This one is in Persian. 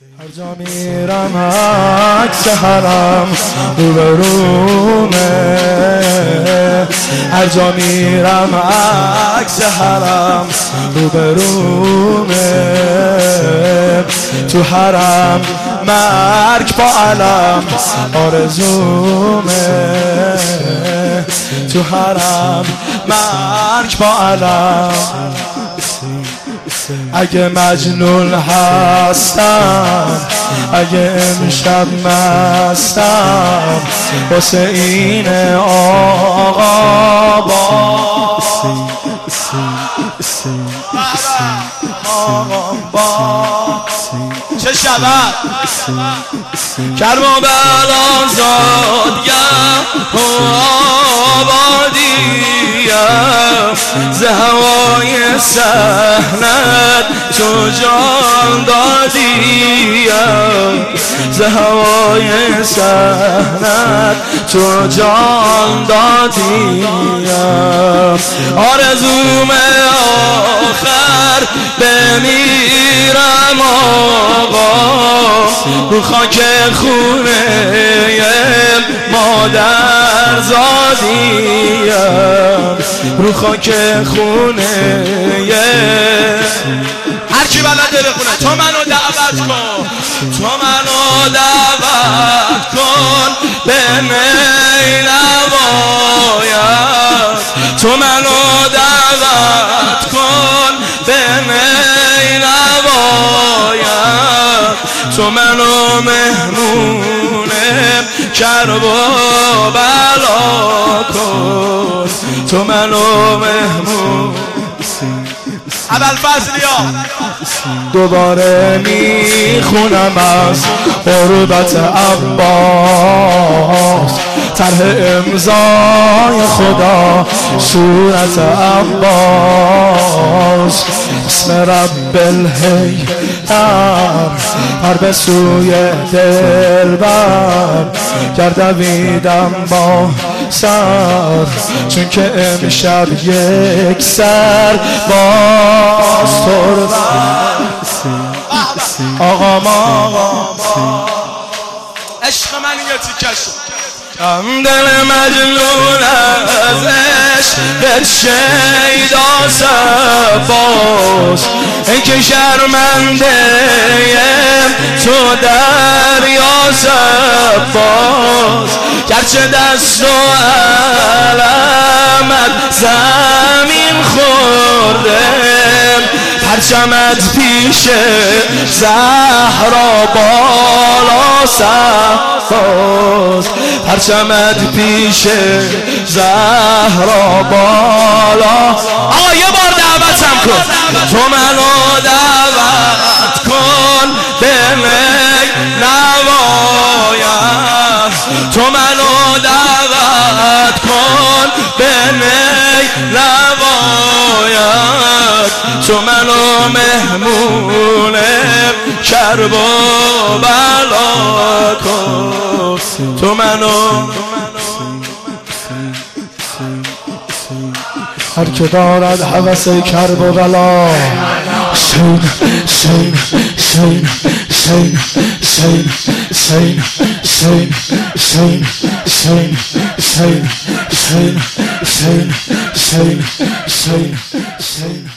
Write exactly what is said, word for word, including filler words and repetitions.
هر جا میرم عکس حرم روبرومه، هر جا میرم عکس حرم روبرومه، تو حرم مرگ با علم آرزومه، تو حرم مرگ با علم. اگه مجنون هستم، اگه امشب مستم، واسه این آقا با چه شود کربلا زادگم و آبادیم، ز هوای صحنت تو جان دادیم، ز هوای صحنت تو جان دادیم. آرزوم آخر بمیرم آقا، رو خاک خونه مادر زادیم، رو خاک خونه. هر کی بلده بخونه تو منو دعوت کن، تو منو دعوت کن به نینوایم، تو منو دعوت کن به نینوایم، تو منو مهمون کرب و بلا کن، تو منو مهمون. ابوالفضلیا دوباره میخونم از قربت عباس، طرح امضای خدا صورت عباس، اسم رب الحیدر پر به سوی دلبر گردویدم با سر، چون که امشب یک سر باز تربت. آقا ما عشق من یه تیکش هم دل مجنون از عشق شیدا سباس، ای که شرمنده تو دریا سباس، گرچه دست و علمت زمین خورده، پرچمت پیش زهرا بالا سباس، پرچمت پیش زهرا بالا. آقا یه بار دعوتم کن، تو منو دعوت کن به نینوایم، تو منو دعوت کن به نینوایم، تو منو مهمون کرب و بلا کن، تو منو. هر که دارد هوس کرب و بلا، شین شین شین شین شین شین شین شین شین شین شین شین شین شین شین